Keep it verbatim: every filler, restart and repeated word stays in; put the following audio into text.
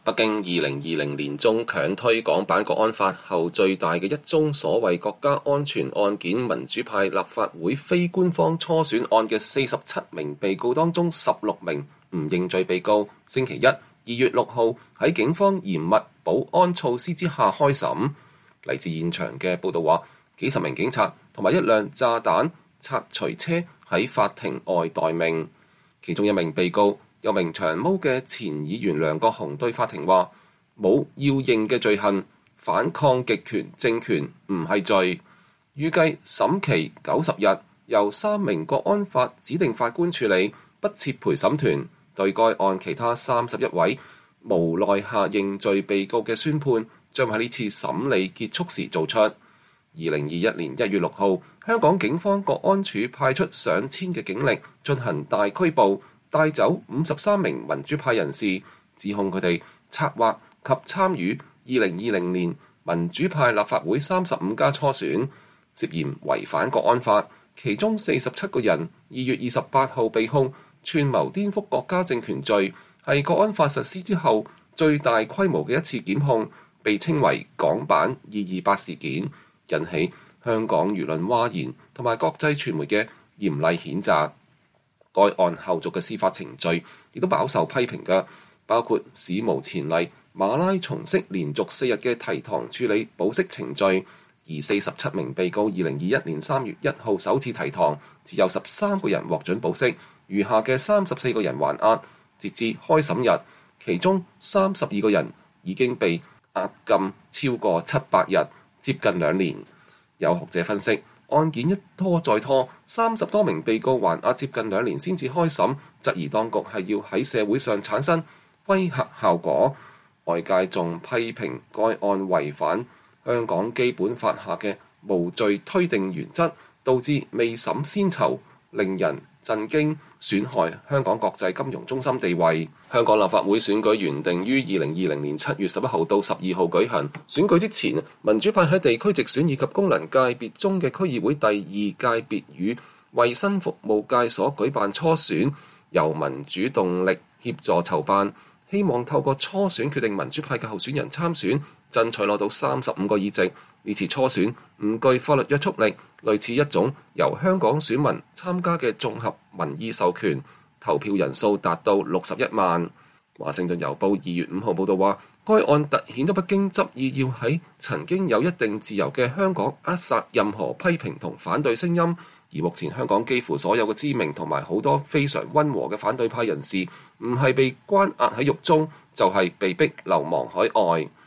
北京二零二零年中強推港版國安法後最大嘅一宗所謂國家安全案件，民主派立法會非官方初選案嘅四十七名被告當中，十六名唔認罪被告，星期一二月六號喺警方嚴密保安措施之下開審。嚟自現場嘅報道話，幾十名警察同埋一輛炸彈拆除車喺法庭外待命。其中一名被告，有名長毛嘅前議員梁國雄對法庭話：冇要認嘅罪行，反抗極權政權唔係罪。預計審期九十日，由三名國安法指定法官處理，不設陪審團。對該案其他三十一位無奈下認罪被告嘅宣判，將喺呢次審理結束時做出。二零二一年一月六號，香港警方國安處派出上千嘅警力進行大拘捕，帶走五十三名民主派人士，指控佢哋策劃及參與二零二零年民主派立法會三十五家初選，涉嫌違反國安法。其中四十七個人二月二十八號被控串謀顛覆國家政權罪，係國安法實施之後最大規模嘅一次檢控，被稱為港版二二八事件，引起香港輿論譁然同埋國際傳媒嘅嚴厲譴責。該案後續嘅司法程序亦都飽受批評嘅，包括史無前例馬拉松式連續四日嘅提堂處理保釋程序，而四十七名被告二零二一年三月一號首次提堂，只有十三個人獲准保釋，餘下嘅三十四個人還押。截至開審日，其中三十二個人已經被押禁超過七百日，接近兩年。有學者分析，案件一拖再拖，三十多名被告還押接近兩年先至開審，質疑當局係要喺社會上產生威嚇效果。外界仲批評該案違反香港基本法下嘅無罪推定原則，導致未審先囚，令人震驚，損害香港國際金融中心地位。香港立法會選舉原定於二零二零年七月十一號到十二號舉行。選舉之前，民主派喺地區直選以及功能界別中嘅區議會第二界別與衛生服務界所舉辦初選，由民主動力協助籌辦，希望透過初選決定民主派嘅候選人參選，爭取攞到三十五個議席。呢次初選唔具法律約束力，類似一種由香港選民參加嘅綜合民意授權，投票人數達到六十一萬。華盛頓郵報二月五號報導話，該案突顯咗北京執意要喺曾經有一定自由嘅香港扼殺任何批評同反對聲音，而目前香港幾乎所有嘅知名同埋好多非常溫和嘅反對派人士，唔係被關押喺獄中，就係被逼流亡海外。